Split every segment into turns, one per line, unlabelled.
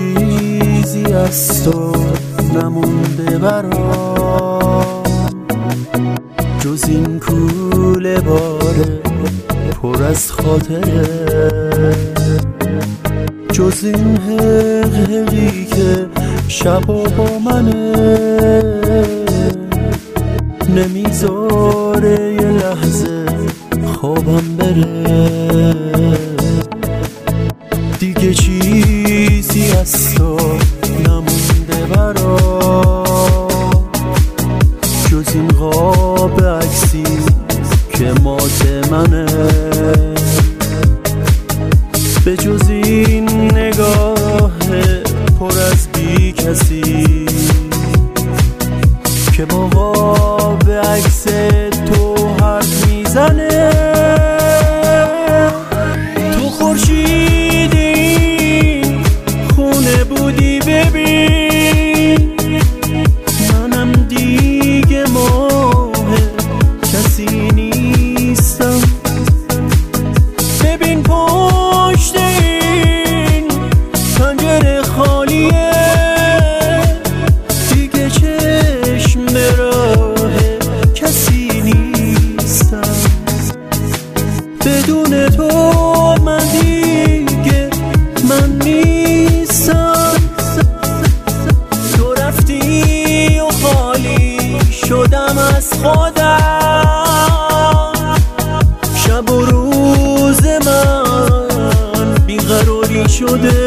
چیزی از تو نمونده برام جز این کوله باره پر از خاطره، جز این حقیقی که شبا با منه نمیذاره یه لحظه خوابم بره. دیگه چیزی از تو نمونده برام جز این قاب عکسی که مات منه، به جز این نگاه پر از بی کسی که با قاب عکس تو حرف میزنه. تو خورشیدی خونه بودی ببین، منم دیگه ماه کسی نیستم. ببین پشت این پنجره خالیه، دیگه چشم به راه کسی نیستم. بدون تو من دیگه من نیستم. تو رفتی و خالی شدم از خودم، شب و روز من بیقراری شده.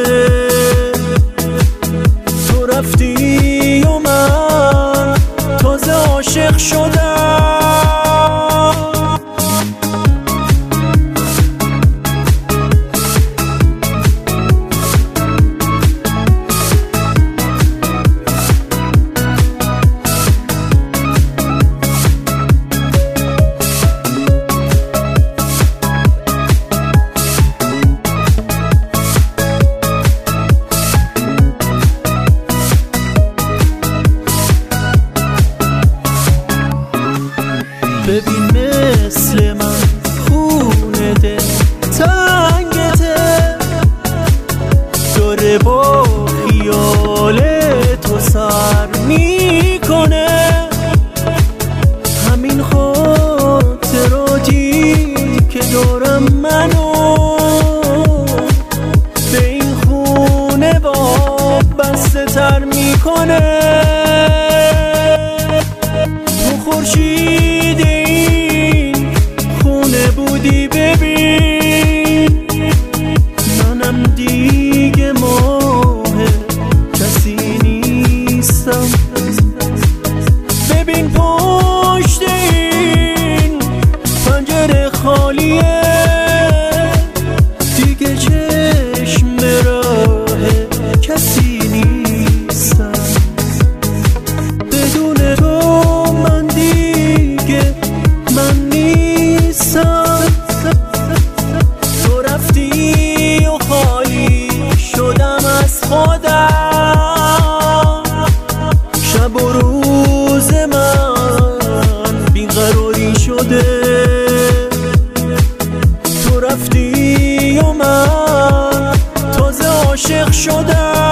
تو رفتی و من تازه عاشق شدم. ببین مثل من خونه دل تنگته، داره با خیال تو سر میکنه. همین خاطراتی که دارم منو به این خونه وابسته تر میکنه. تو خورشیدی خونه بودی ببین، منم دیگه ماه کسی نیستم. ببین پشت این پنجره خالیه، دیگه چشم به راه کسی نیستم. بدون تو من دیگه من نیستم. تو رفتی و خالی شدم از خودم، شب و روز من بیقراری شده. تو رفتی و من تازه عاشق شدم.